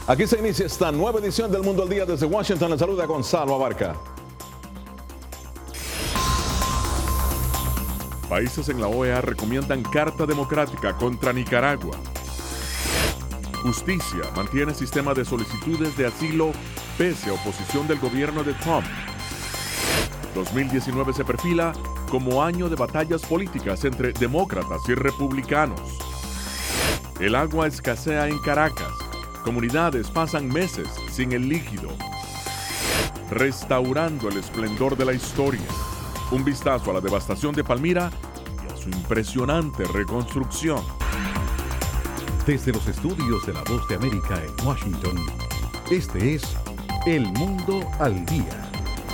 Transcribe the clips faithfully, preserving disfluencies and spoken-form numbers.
Aquí se inicia esta nueva edición del Mundo al Día. Desde Washington les saluda Gonzalo Abarca. Países en la O E A recomiendan carta democrática contra Nicaragua. Justicia mantiene sistema de solicitudes de asilo pese a oposición del gobierno de Trump. dos mil diecinueve se perfila como año de batallas políticas entre demócratas y republicanos. El agua escasea en Caracas. Comunidades pasan meses sin el líquido. Restaurando el esplendor de la historia. Un vistazo a la devastación de Palmira y a su impresionante reconstrucción. Desde los estudios de La Voz de América en Washington, este es El Mundo al Día.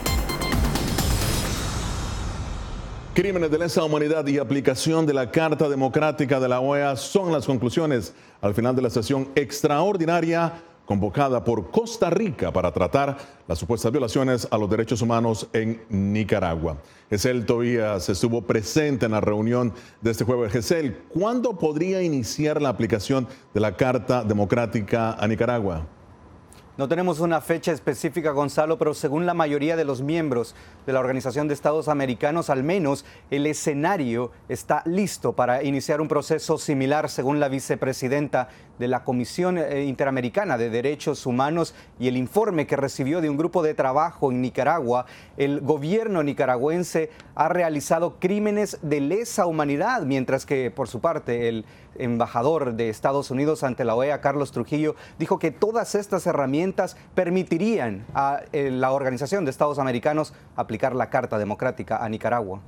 Crímenes de lesa humanidad y aplicación de la Carta Democrática de la O E A son las conclusiones al final de la sesión extraordinaria convocada por Costa Rica para tratar las supuestas violaciones a los derechos humanos en Nicaragua. Gesell Tobías estuvo presente en la reunión de este jueves. Gesell, ¿cuándo podría iniciar la aplicación de la Carta Democrática a Nicaragua? No tenemos una fecha específica, Gonzalo, pero según la mayoría de los miembros de la Organización de Estados Americanos, al menos el escenario está listo para iniciar un proceso similar, según la vicepresidenta de la Comisión Interamericana de Derechos Humanos y el informe que recibió de un grupo de trabajo en Nicaragua. El gobierno nicaragüense ha realizado crímenes de lesa humanidad, mientras que, por su parte, el embajador de Estados Unidos ante la O E A, Carlos Trujillo, dijo que todas estas herramientas permitirían a la Organización de Estados Americanos aplicar la Carta Democrática a Nicaragua.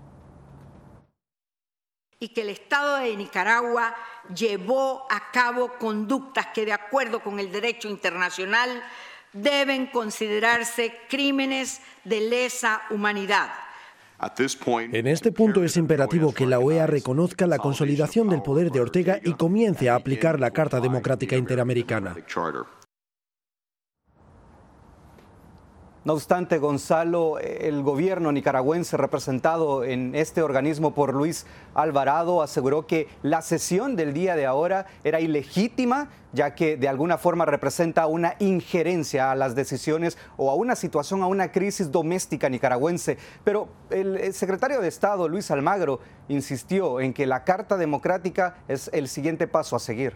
Y que el Estado de Nicaragua llevó a cabo conductas que, de acuerdo con el derecho internacional, deben considerarse crímenes de lesa humanidad. En este punto es imperativo que la O E A reconozca la consolidación del poder de Ortega y comience a aplicar la Carta Democrática Interamericana. No obstante, Gonzalo, el gobierno nicaragüense representado en este organismo por Luis Alvarado aseguró que la sesión del día de ahora era ilegítima, ya que de alguna forma representa una injerencia a las decisiones o a una situación, a una crisis doméstica nicaragüense. Pero el secretario de Estado, Luis Almagro, insistió en que la Carta Democrática es el siguiente paso a seguir.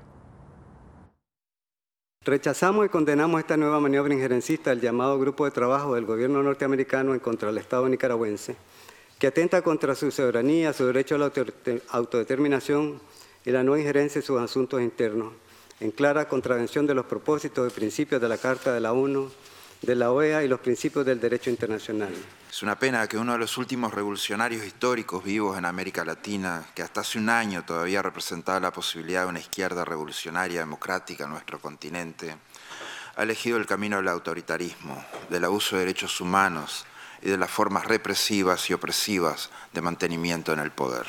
Rechazamos y condenamos esta nueva maniobra injerencista del llamado Grupo de Trabajo del gobierno norteamericano en contra del Estado nicaragüense, que atenta contra su soberanía, su derecho a la autodeterminación y la no injerencia en sus asuntos internos, en clara contravención de los propósitos y principios de la Carta de la ONU, de la O E A y los principios del derecho internacional. Es una pena que uno de los últimos revolucionarios históricos vivos en América Latina, que hasta hace un año todavía representaba la posibilidad de una izquierda revolucionaria democrática en nuestro continente, ha elegido el camino del autoritarismo, del abuso de derechos humanos y de las formas represivas y opresivas de mantenimiento en el poder.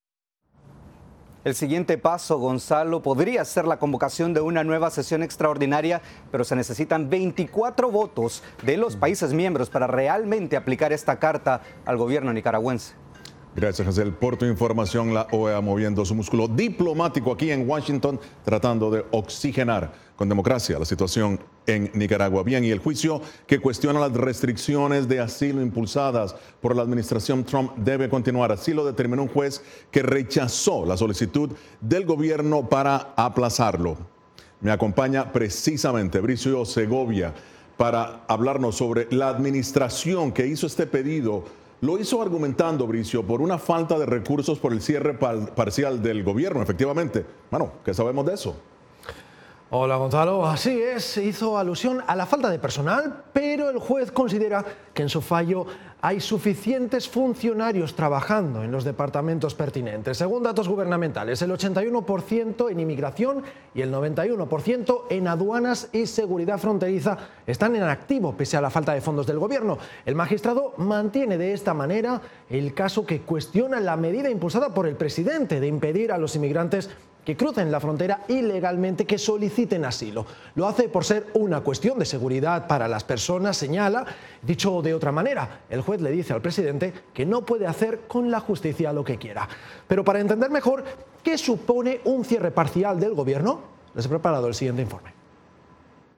El siguiente paso, Gonzalo, podría ser la convocación de una nueva sesión extraordinaria, pero se necesitan veinticuatro votos de los países miembros para realmente aplicar esta carta al gobierno nicaragüense. Gracias, Gesell, por tu información. La O E A moviendo su músculo diplomático aquí en Washington, tratando de oxigenar con democracia la situación en Nicaragua. Bien, y el juicio que cuestiona las restricciones de asilo impulsadas por la administración Trump debe continuar. Así lo determinó un juez que rechazó la solicitud del gobierno para aplazarlo. Me acompaña precisamente Bricio Segovia para hablarnos sobre la administración que hizo este pedido. Lo hizo argumentando, Bricio, por una falta de recursos por el cierre par parcial del gobierno, efectivamente. Bueno, ¿qué sabemos de eso? Hola, Gonzalo. Así es, hizo alusión a la falta de personal, pero el juez considera que en su fallo hay suficientes funcionarios trabajando en los departamentos pertinentes. Según datos gubernamentales, el ochenta y uno por ciento en inmigración y el noventa y uno por ciento en aduanas y seguridad fronteriza están en activo pese a la falta de fondos del gobierno. El magistrado mantiene de esta manera el caso que cuestiona la medida impulsada por el presidente de impedir a los inmigrantes que crucen la frontera ilegalmente, que soliciten asilo. Lo hace por ser una cuestión de seguridad para las personas, señala. Dicho de otra manera, el juez le dice al presidente que no puede hacer con la justicia lo que quiera. Pero para entender mejor qué supone un cierre parcial del gobierno, les he preparado el siguiente informe.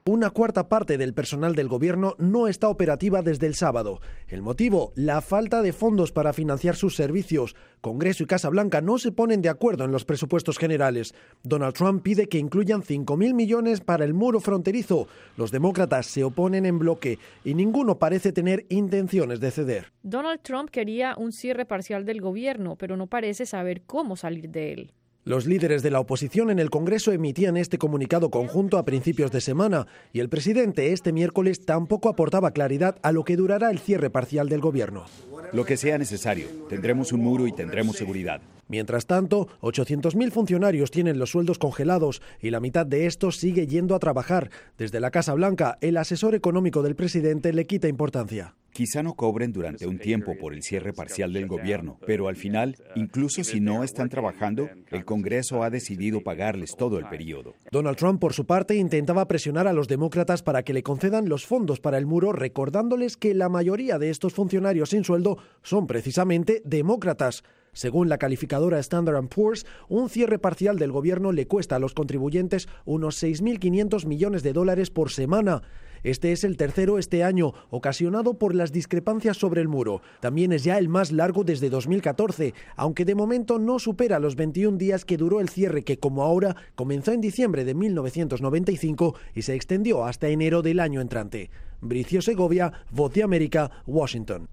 Una cuarta parte del personal del gobierno no está operativa desde el sábado. El motivo, la falta de fondos para financiar sus servicios. Congreso y Casa Blanca no se ponen de acuerdo en los presupuestos generales. Donald Trump pide que incluyan cinco mil millones para el muro fronterizo. Los demócratas se oponen en bloque y ninguno parece tener intenciones de ceder. Donald Trump quería un cierre parcial del gobierno, pero no parece saber cómo salir de él. Los líderes de la oposición en el Congreso emitían este comunicado conjunto a principios de semana y el presidente este miércoles tampoco aportaba claridad a lo que durará el cierre parcial del gobierno. Lo que sea necesario. Tendremos un muro y tendremos seguridad. Mientras tanto, ochocientos mil funcionarios tienen los sueldos congelados y la mitad de estos sigue yendo a trabajar. Desde la Casa Blanca, el asesor económico del presidente le quita importancia. Quizá no cobren durante un tiempo por el cierre parcial del gobierno, pero al final, incluso si no están trabajando, el Congreso ha decidido pagarles todo el periodo. Donald Trump, por su parte, intentaba presionar a los demócratas para que le concedan los fondos para el muro, recordándoles que la mayoría de estos funcionarios sin sueldo son precisamente demócratas. Según la calificadora Standard and Poor's, un cierre parcial del gobierno le cuesta a los contribuyentes unos seis mil quinientos millones de dólares por semana. Este es el tercero este año, ocasionado por las discrepancias sobre el muro. También es ya el más largo desde dos mil catorce, aunque de momento no supera los veintiún días que duró el cierre que, como ahora, comenzó en diciembre de mil novecientos noventa y cinco y se extendió hasta enero del año entrante. Bricio Segovia, Voz de América, Washington.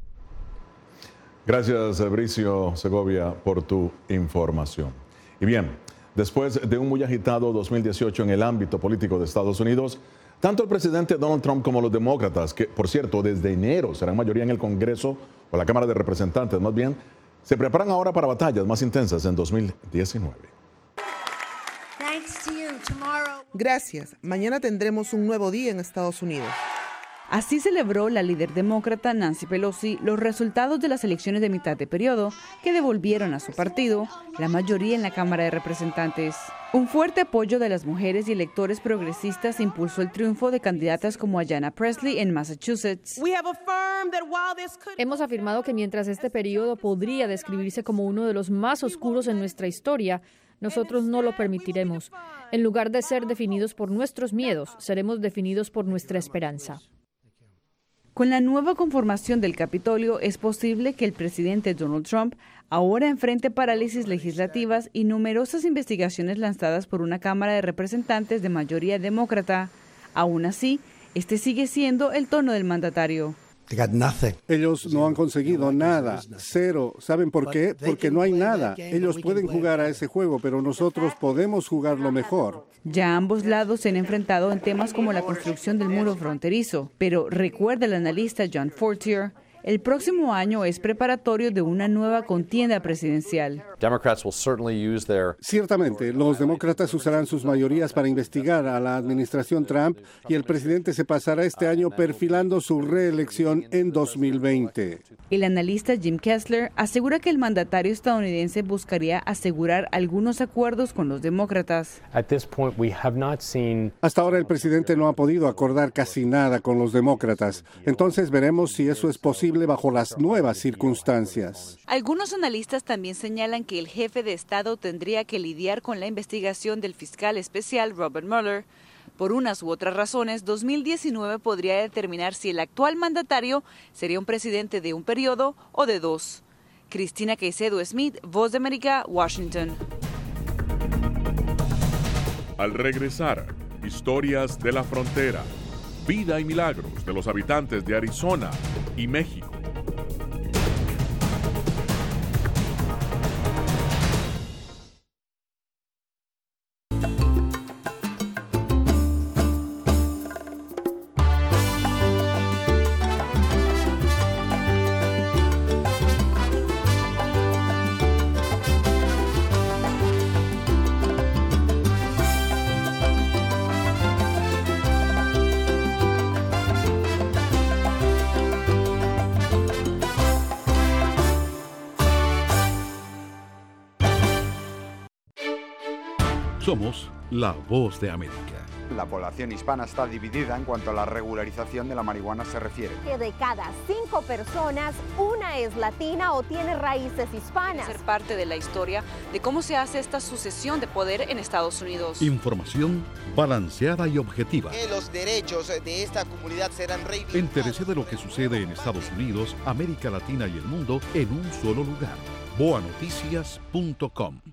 Gracias, Bricio Segovia, por tu información. Y bien, después de un muy agitado dos mil dieciocho en el ámbito político de Estados Unidos, tanto el presidente Donald Trump como los demócratas, que por cierto desde enero serán mayoría en el Congreso o la Cámara de Representantes más bien, se preparan ahora para batallas más intensas en dos mil diecinueve. Gracias. Mañana tendremos un nuevo día en Estados Unidos. Así celebró la líder demócrata Nancy Pelosi los resultados de las elecciones de mitad de periodo que devolvieron a su partido la mayoría en la Cámara de Representantes. Un fuerte apoyo de las mujeres y electores progresistas impulsó el triunfo de candidatas como Ayanna Pressley en Massachusetts. Hemos afirmado que mientras este periodo podría describirse como uno de los más oscuros en nuestra historia, nosotros no lo permitiremos. En lugar de ser definidos por nuestros miedos, seremos definidos por nuestra esperanza. Con la nueva conformación del Capitolio, es posible que el presidente Donald Trump ahora enfrente parálisis legislativas y numerosas investigaciones lanzadas por una Cámara de Representantes de mayoría demócrata. Aún así, este sigue siendo el tono del mandatario. Ellos no han conseguido nada, cero. ¿Saben por qué? Porque no hay nada. Ellos pueden jugar a ese juego, pero nosotros podemos jugarlo mejor. Ya ambos lados se han enfrentado en temas como la construcción del muro fronterizo, pero recuerda el analista John Fortier, el próximo año es preparatorio de una nueva contienda presidencial. Ciertamente, los demócratas usarán sus mayorías para investigar a la administración Trump y el presidente se pasará este año perfilando su reelección en dos mil veinte. El analista Jim Kessler asegura que el mandatario estadounidense buscaría asegurar algunos acuerdos con los demócratas. Hasta ahora el presidente no ha podido acordar casi nada con los demócratas. Entonces veremos si eso es posible bajo las nuevas circunstancias. Algunos analistas también señalan que el jefe de Estado tendría que lidiar con la investigación del fiscal especial Robert Mueller. Por unas u otras razones, dos mil diecinueve podría determinar si el actual mandatario sería un presidente de un periodo o de dos. Cristina Caicedo Smith, Voz de América, Washington. Al regresar, historias de la frontera, vida y milagros de los habitantes de Arizona y México. Somos la voz de América. La población hispana está dividida en cuanto a la regularización de la marihuana se refiere. Que de cada cinco personas, una es latina o tiene raíces hispanas. Ser parte de la historia de cómo se hace esta sucesión de poder en Estados Unidos. Información balanceada y objetiva. Que los derechos de esta comunidad serán reivindicados. Entérese de lo que sucede en Estados Unidos, América Latina y el mundo en un solo lugar. boa noticias punto com.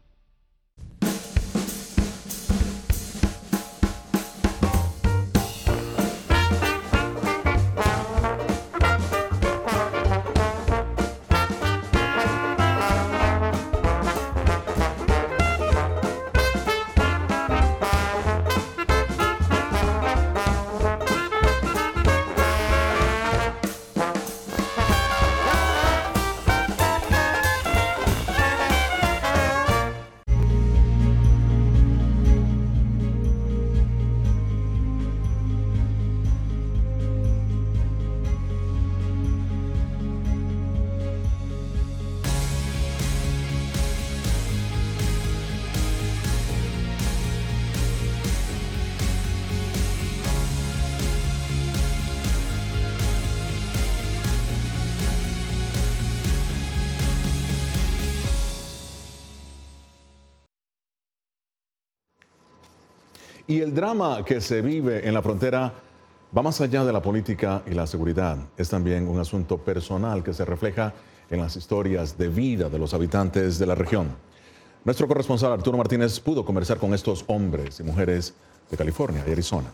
Y el drama que se vive en la frontera va más allá de la política y la seguridad. Es también un asunto personal que se refleja en las historias de vida de los habitantes de la región. Nuestro corresponsal Arturo Martínez pudo conversar con estos hombres y mujeres de California y Arizona.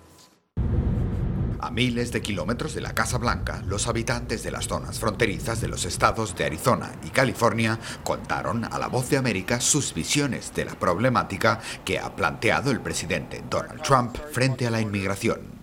A miles de kilómetros de la Casa Blanca, los habitantes de las zonas fronterizas de los estados de Arizona y California contaron a La Voz de América sus visiones de la problemática que ha planteado el presidente Donald Trump frente a la inmigración.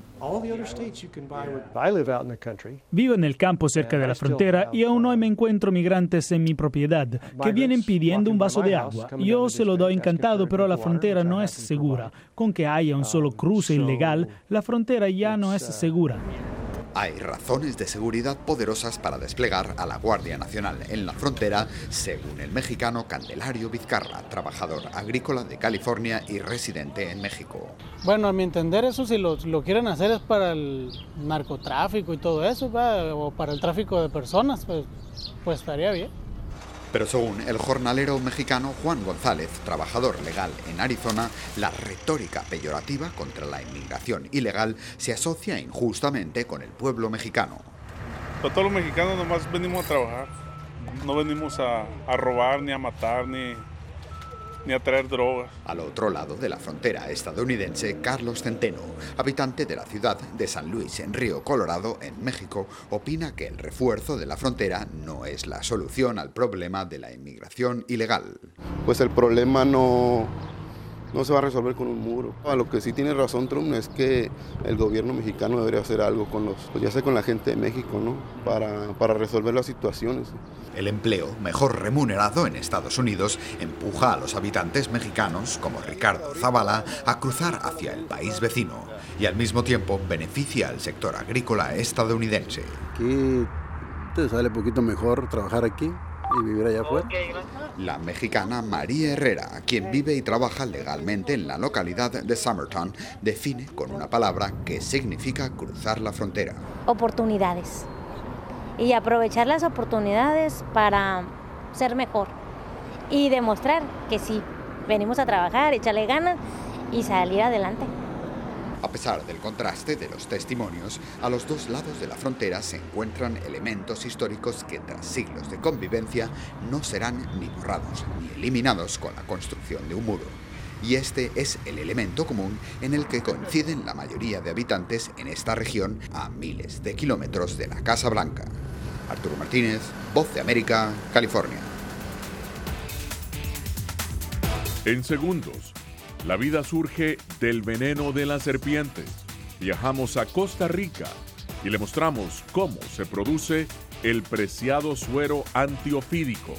Vivo en el campo cerca de la frontera y aún hoy me encuentro migrantes en mi propiedad que vienen pidiendo un vaso de agua. Yo se lo doy encantado, pero la frontera no es segura. Con que haya un solo cruce ilegal, la frontera ya no es segura. Hay razones de seguridad poderosas para desplegar a la Guardia Nacional en la frontera, según el mexicano Candelario Vizcarra, trabajador agrícola de California y residente en México. Bueno, a mi entender eso si lo, lo quieren hacer es para el narcotráfico y todo eso, ¿va? O para el tráfico de personas, pues, pues estaría bien. Pero según el jornalero mexicano Juan González, trabajador legal en Arizona, la retórica peyorativa contra la inmigración ilegal se asocia injustamente con el pueblo mexicano. Pero todos los mexicanos nomás venimos a trabajar, no venimos a, a robar, ni a matar, ni, ni a traer drogas. Al otro lado de la frontera estadounidense, Carlos Centeno, habitante de la ciudad de San Luis, en Río Colorado, en México, opina que el refuerzo de la frontera no es la solución al problema de la inmigración ilegal. Pues el problema no, no se va a resolver con un muro. A lo que sí tiene razón Trump es que el gobierno mexicano debería hacer algo con los, pues ya sea con la gente de México, ¿no? Para, para resolver las situaciones. El empleo mejor remunerado en Estados Unidos empuja a los habitantes mexicanos, como Ricardo Zavala, a cruzar hacia el país vecino y al mismo tiempo beneficia al sector agrícola estadounidense. Aquí te sale un poquito mejor trabajar aquí y vivir allá afuera. La mexicana María Herrera, quien vive y trabaja legalmente en la localidad de Summerton, define con una palabra que significa cruzar la frontera. Oportunidades. Y aprovechar las oportunidades para ser mejor y demostrar que sí, venimos a trabajar, echarle ganas y salir adelante. A pesar del contraste de los testimonios, a los dos lados de la frontera se encuentran elementos históricos que tras siglos de convivencia no serán ni borrados ni eliminados con la construcción de un muro. Y este es el elemento común en el que coinciden la mayoría de habitantes en esta región a miles de kilómetros de la Casa Blanca. Arturo Martínez, Voz de América, California. En segundos, la vida surge del veneno de las serpientes. Viajamos a Costa Rica y le mostramos cómo se produce el preciado suero antiofídico.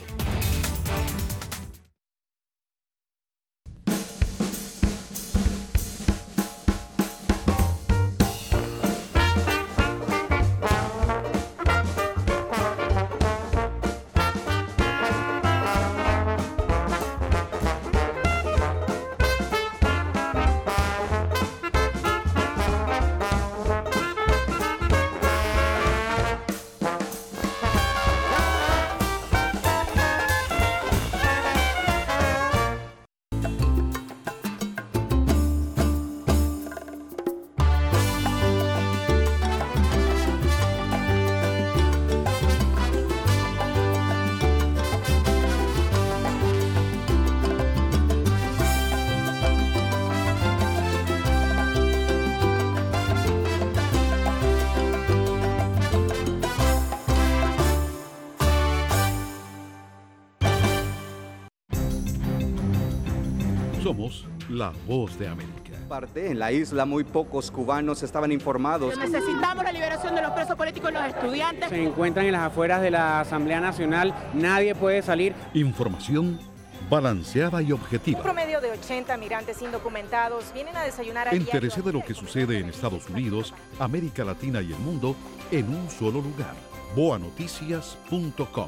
La Voz de América. En la isla muy pocos cubanos estaban informados. Necesitamos la liberación de los presos políticos y los estudiantes. Se encuentran en las afueras de la Asamblea Nacional, nadie puede salir. Información balanceada y objetiva. Un promedio de ochenta migrantes indocumentados vienen a desayunar a diario. Entérese de lo que sucede en Estados Unidos, América Latina y el mundo en un solo lugar. boa noticias punto com.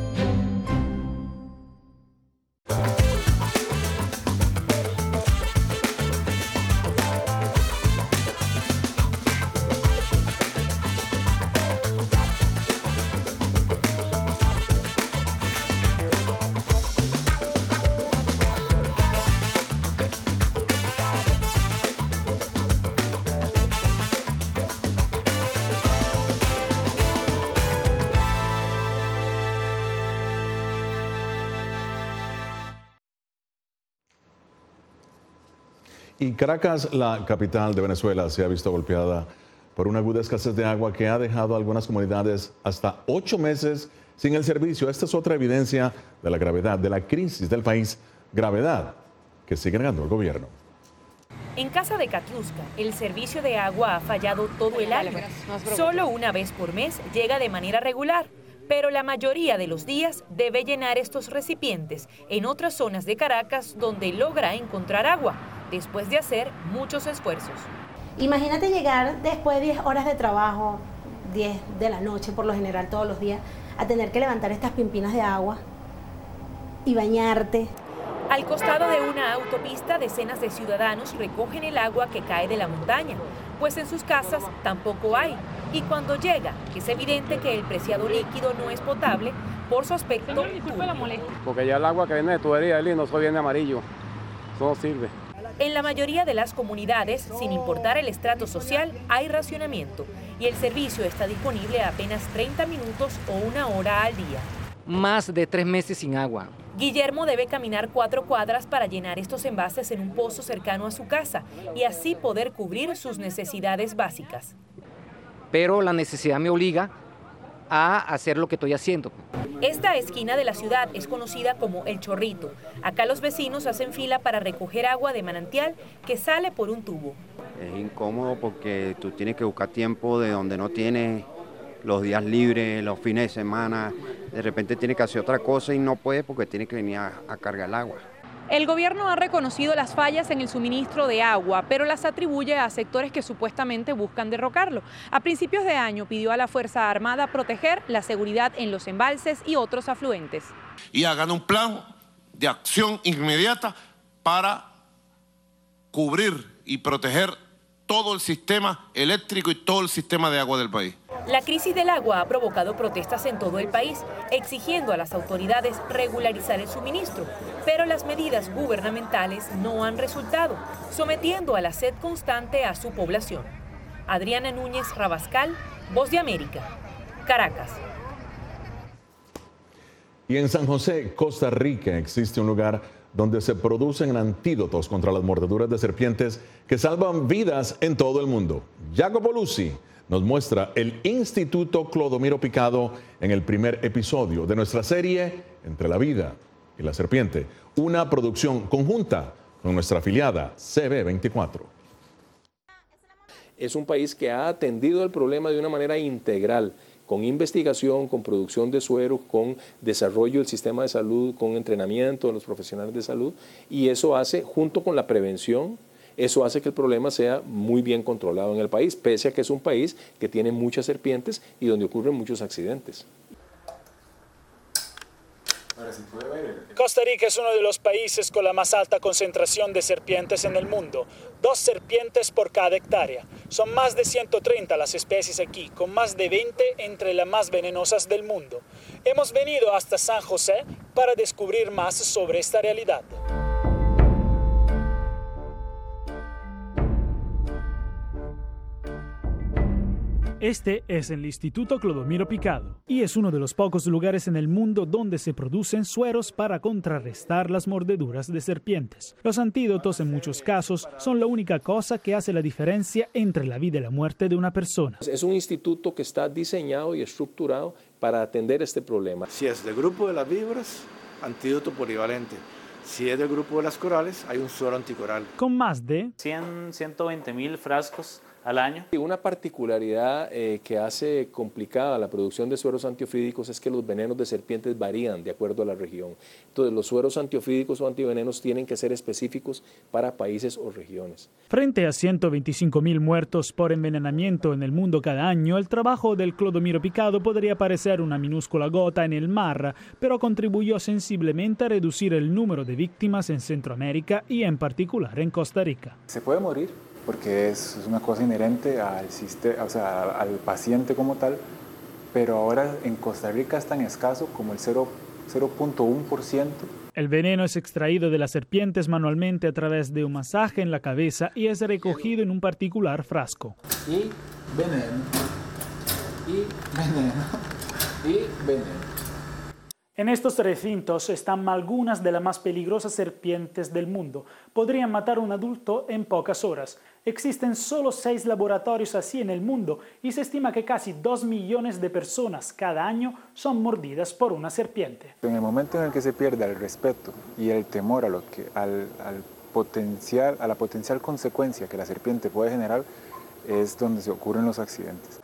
Y Caracas, la capital de Venezuela, se ha visto golpeada por una aguda escasez de agua que ha dejado a algunas comunidades hasta ocho meses sin el servicio. Esta es otra evidencia de la gravedad de la crisis del país, gravedad que sigue negando el gobierno. En Casa de Catiusca, el servicio de agua ha fallado todo el año. Solo una vez por mes llega de manera regular, pero la mayoría de los días debe llenar estos recipientes en otras zonas de Caracas donde logra encontrar agua, después de hacer muchos esfuerzos. Imagínate llegar después de diez horas de trabajo, diez de la noche por lo general todos los días, a tener que levantar estas pimpinas de agua y bañarte. Al costado de una autopista, decenas de ciudadanos recogen el agua que cae de la montaña, pues en sus casas tampoco hay. Y cuando llega, es evidente que el preciado líquido no es potable por su aspecto turbio. Porque ya el agua que viene de tubería, no eso viene amarillo, eso no sirve. En la mayoría de las comunidades, sin importar el estrato social, hay racionamiento y el servicio está disponible a apenas treinta minutos o una hora al día. Más de tres meses sin agua. Guillermo debe caminar cuatro cuadras para llenar estos envases en un pozo cercano a su casa y así poder cubrir sus necesidades básicas. Pero la necesidad me obliga a hacer lo que estoy haciendo. Esta esquina de la ciudad es conocida como El Chorrito. Acá los vecinos hacen fila para recoger agua de manantial que sale por un tubo. Es incómodo porque tú tienes que buscar tiempo de donde no tienes, los días libres, los fines de semana. De repente tienes que hacer otra cosa y no puedes porque tienes que venir a, a cargar el agua. El gobierno ha reconocido las fallas en el suministro de agua, pero las atribuye a sectores que supuestamente buscan derrocarlo. A principios de año pidió a la Fuerza Armada proteger la seguridad en los embalses y otros afluentes. Y hagan un plan de acción inmediata para cubrir y proteger todo el sistema eléctrico y todo el sistema de agua del país. La crisis del agua ha provocado protestas en todo el país, exigiendo a las autoridades regularizar el suministro, pero las medidas gubernamentales no han resultado, sometiendo a la sed constante a su población. Adriana Núñez Rabascal, Voz de América, Caracas. Y en San José, Costa Rica, existe un lugar donde se producen antídotos contra las mordeduras de serpientes que salvan vidas en todo el mundo. Jacopo Luzzi nos muestra el Instituto Clodomiro Picado en el primer episodio de nuestra serie Entre la vida y la serpiente, una producción conjunta con nuestra afiliada C B veinticuatro. Es un país que ha atendido el problema de una manera integral, con investigación, con producción de suero, con desarrollo del sistema de salud, con entrenamiento de los profesionales de salud, y eso hace, junto con la prevención, eso hace que el problema sea muy bien controlado en el país, pese a que es un país que tiene muchas serpientes y donde ocurren muchos accidentes. Costa Rica es uno de los países con la más alta concentración de serpientes en el mundo. Dos serpientes por cada hectárea. Son más de ciento treinta las especies aquí, con más de veinte entre las más venenosas del mundo. Hemos venido hasta San José para descubrir más sobre esta realidad. Este es el Instituto Clodomiro Picado y es uno de los pocos lugares en el mundo donde se producen sueros para contrarrestar las mordeduras de serpientes. Los antídotos en muchos casos son la única cosa que hace la diferencia entre la vida y la muerte de una persona. Es un instituto que está diseñado y estructurado para atender este problema. Si es del grupo de las víboras, antídoto polivalente. Si es del grupo de las corales, hay un suero anticoral. Con más de cien, ciento veinte mil frascos al año. Y una particularidad eh, que hace complicada la producción de sueros antiofídicos es que los venenos de serpientes varían de acuerdo a la región. Entonces, los sueros antiofídicos o antivenenos tienen que ser específicos para países o regiones. Frente a ciento veinticinco mil muertos por envenenamiento en el mundo cada año, el trabajo del clodomiro picado podría parecer una minúscula gota en el mar, pero contribuyó sensiblemente a reducir el número de víctimas en Centroamérica y en particular en Costa Rica. Se puede morir, porque es una cosa inherente al, sistema, o sea, al paciente como tal, pero ahora en Costa Rica es tan escaso como el cero punto uno por ciento. El veneno es extraído de las serpientes manualmente a través de un masaje en la cabeza y es recogido en un particular frasco. Y veneno, y veneno, y veneno. En estos recintos están algunas de las más peligrosas serpientes del mundo. Podrían matar a un adulto en pocas horas. Existen solo seis laboratorios así en el mundo y se estima que casi dos millones de personas cada año son mordidas por una serpiente. En el momento en el que se pierde el respeto y el temor a, lo que, al, al potencial, a la potencial consecuencia que la serpiente puede generar, es donde se ocurren los accidentes.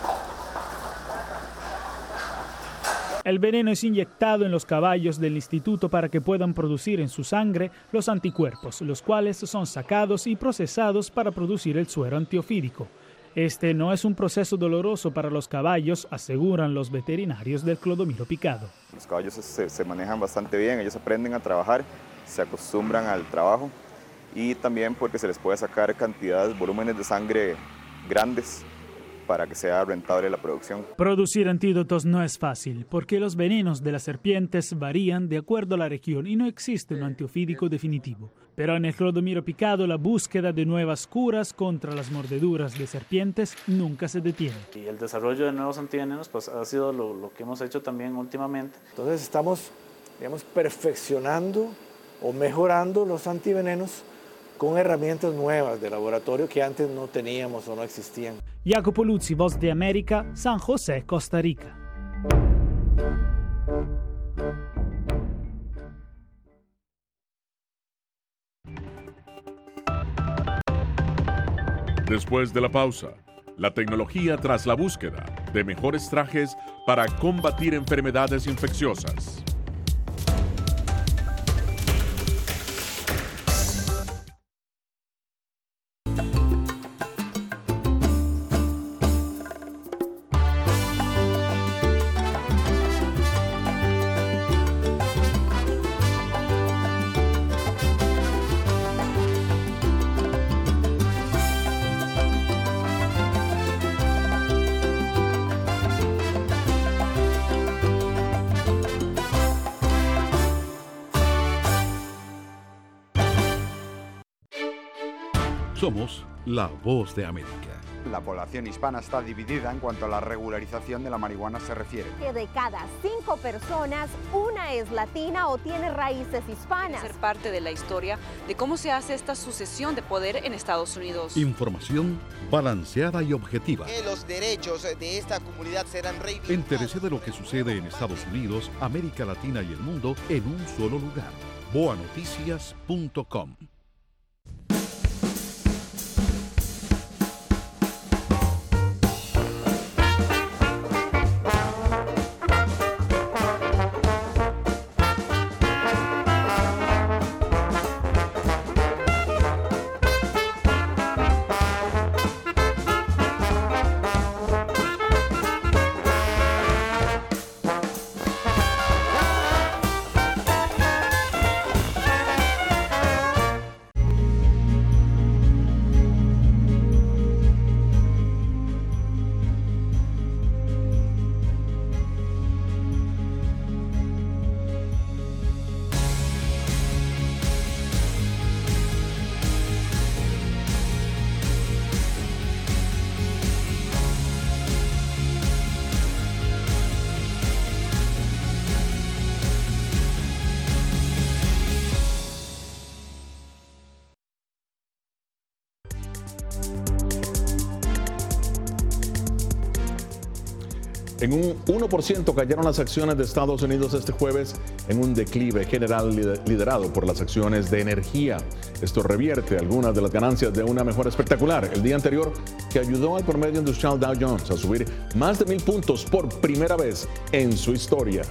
El veneno es inyectado en los caballos del instituto para que puedan producir en su sangre los anticuerpos, los cuales son sacados y procesados para producir el suero antiofídico. Este no es un proceso doloroso para los caballos, aseguran los veterinarios del clodomiro picado. Los caballos se, se manejan bastante bien, ellos aprenden a trabajar, se acostumbran al trabajo y también porque se les puede sacar cantidades, volúmenes de sangre grandes, para que sea rentable la producción. Producir antídotos no es fácil, porque los venenos de las serpientes varían de acuerdo a la región y no existe un antiofídico definitivo. Pero en el clodomiro picado la búsqueda de nuevas curas contra las mordeduras de serpientes nunca se detiene. Y el desarrollo de nuevos antivenenos pues, ha sido lo, lo que hemos hecho también últimamente. Entonces estamos, digamos, perfeccionando o mejorando los antivenenos con herramientas nuevas de laboratorio que antes no teníamos o no existían. Jacopo Luzzi, Voz de América, San José, Costa Rica. Después de la pausa, la tecnología tras la búsqueda de mejores trajes para combatir enfermedades infecciosas. Somos la Voz de América. La población hispana está dividida en cuanto a la regularización de la marihuana se refiere. Que de cada cinco personas, una es latina o tiene raíces hispanas. Ser parte de la historia de cómo se hace esta sucesión de poder en Estados Unidos. Información balanceada y objetiva. Que los derechos de esta comunidad serán reivindicados. Entérese de lo que sucede en Estados Unidos, América Latina y el mundo en un solo lugar. boa noticias punto com. En un uno por ciento cayeron las acciones de Estados Unidos este jueves en un declive general liderado por las acciones de energía. Esto revierte algunas de las ganancias de una mejora espectacular el día anterior que ayudó al promedio industrial Dow Jones a subir más de mil puntos por primera vez en su historia.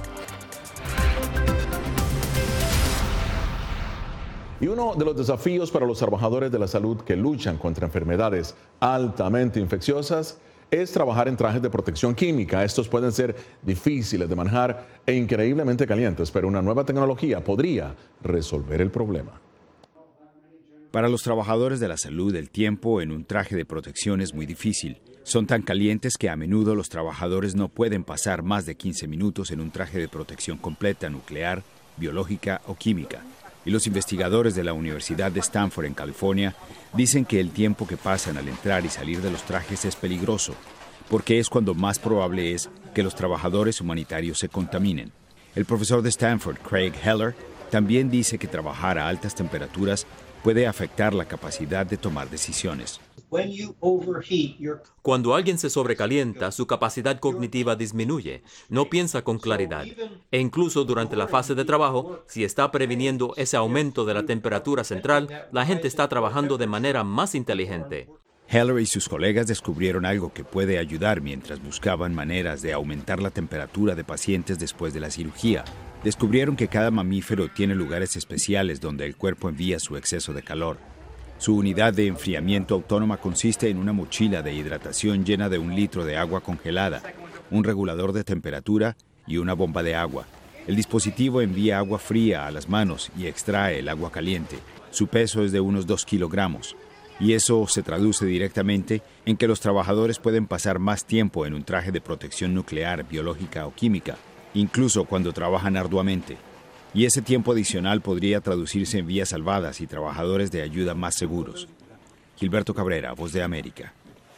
Y uno de los desafíos para los trabajadores de la salud que luchan contra enfermedades altamente infecciosas es trabajar en trajes de protección química. Estos pueden ser difíciles de manejar e increíblemente calientes, pero una nueva tecnología podría resolver el problema. Para los trabajadores de la salud, el tiempo en un traje de protección es muy difícil. Son tan calientes que a menudo los trabajadores no pueden pasar más de quince minutos en un traje de protección completa, nuclear, biológica o química. Y los investigadores de la Universidad de Stanford en California dicen que el tiempo que pasan al entrar y salir de los trajes es peligroso, porque es cuando más probable es que los trabajadores humanitarios se contaminen. El profesor de Stanford, Craig Heller, también dice que trabajar a altas temperaturas puede afectar la capacidad de tomar decisiones. Cuando alguien se sobrecalienta, su capacidad cognitiva disminuye, no piensa con claridad. E incluso durante la fase de trabajo, si está previniendo ese aumento de la temperatura central, la gente está trabajando de manera más inteligente. Heller y sus colegas descubrieron algo que puede ayudar mientras buscaban maneras de aumentar la temperatura de pacientes después de la cirugía. Descubrieron que cada mamífero tiene lugares especiales donde el cuerpo envía su exceso de calor. Su unidad de enfriamiento autónoma consiste en una mochila de hidratación llena de un litro de agua congelada, un regulador de temperatura y una bomba de agua. El dispositivo envía agua fría a las manos y extrae el agua caliente. Su peso es de unos dos kilogramos. Y eso se traduce directamente en que los trabajadores pueden pasar más tiempo en un traje de protección nuclear, biológica o química, incluso cuando trabajan arduamente. Y ese tiempo adicional podría traducirse en vidas salvadas y trabajadores de ayuda más seguros. Gilberto Cabrera, Voz de América.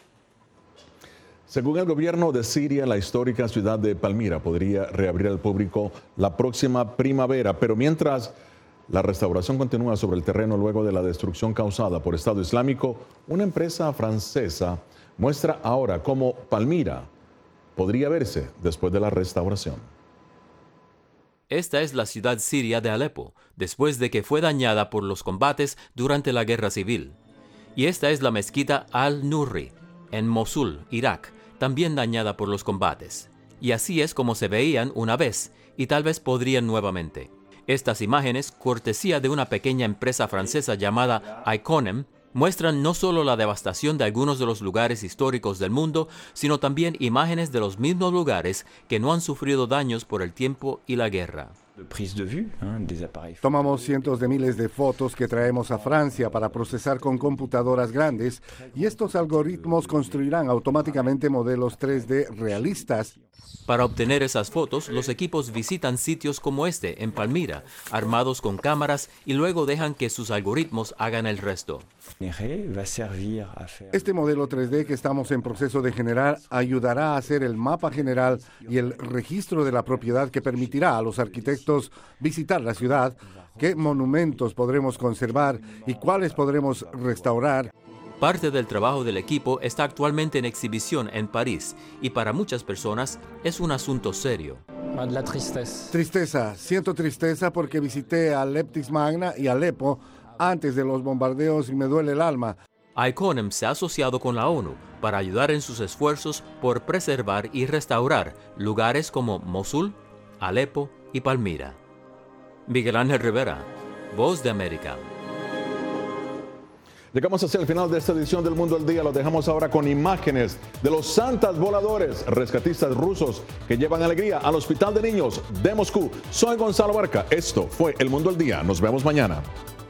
Según el gobierno de Siria, la histórica ciudad de Palmira podría reabrir al público la próxima primavera, pero mientras la restauración continúa sobre el terreno luego de la destrucción causada por Estado Islámico, una empresa francesa muestra ahora cómo Palmira podría verse después de la restauración. Esta es la ciudad siria de Alepo, después de que fue dañada por los combates durante la guerra civil. Y esta es la mezquita Al-Nurri, en Mosul, Irak, también dañada por los combates. Y así es como se veían una vez, y tal vez podrían nuevamente. Estas imágenes, cortesía de una pequeña empresa francesa llamada Iconem, muestran no solo la devastación de algunos de los lugares históricos del mundo, sino también imágenes de los mismos lugares que no han sufrido daños por el tiempo y la guerra. Tomamos cientos de miles de fotos que traemos a Francia para procesar con computadoras grandes y estos algoritmos construirán automáticamente modelos tres D realistas. Para obtener esas fotos, los equipos visitan sitios como este, en Palmira, armados con cámaras y luego dejan que sus algoritmos hagan el resto. Este modelo tres D que estamos en proceso de generar ayudará a hacer el mapa general y el registro de la propiedad que permitirá a los arquitectos visitar la ciudad, qué monumentos podremos conservar y cuáles podremos restaurar. Parte del trabajo del equipo está actualmente en exhibición en París y para muchas personas es un asunto serio. Tristeza, siento tristeza porque visité a Leptis Magna y Alepo antes de los bombardeos y me duele el alma. Iconem se ha asociado con la ONU para ayudar en sus esfuerzos por preservar y restaurar lugares como Mosul, Alepo y Palmira. Miguel Ángel Rivera, Voz de América. Llegamos hacia el final de esta edición del Mundo al Día. Los dejamos ahora con imágenes de los Santas Voladores, rescatistas rusos que llevan alegría al Hospital de Niños de Moscú. Soy Gonzalo Barca. Esto fue El Mundo al Día. Nos vemos mañana.